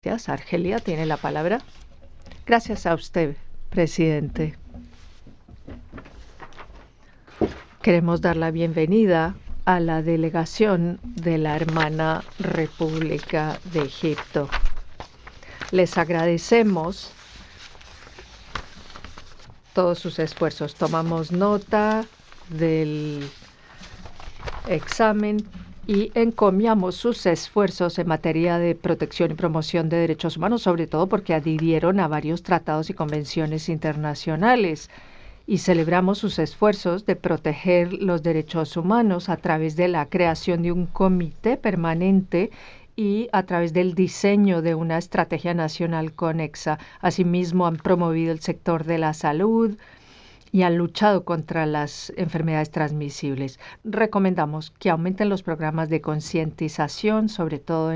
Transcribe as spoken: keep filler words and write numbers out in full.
Gracias. Argelia tiene la palabra. Gracias a usted, presidente. Queremos dar la bienvenida a la delegación de la hermana República de Egipto. Les agradecemos todos sus esfuerzos. Tomamos nota del examen y encomiamos sus esfuerzos en materia de protección y promoción de derechos humanos, sobre todo porque adhirieron a varios tratados y convenciones internacionales. Y celebramos sus esfuerzos de proteger los derechos humanos a través de la creación de un comité permanente y a través del diseño de una estrategia nacional conexa. Asimismo, han promovido el sector de la salud y han luchado contra las enfermedades transmisibles. Recomendamos que aumenten los programas de concientización, sobre todo en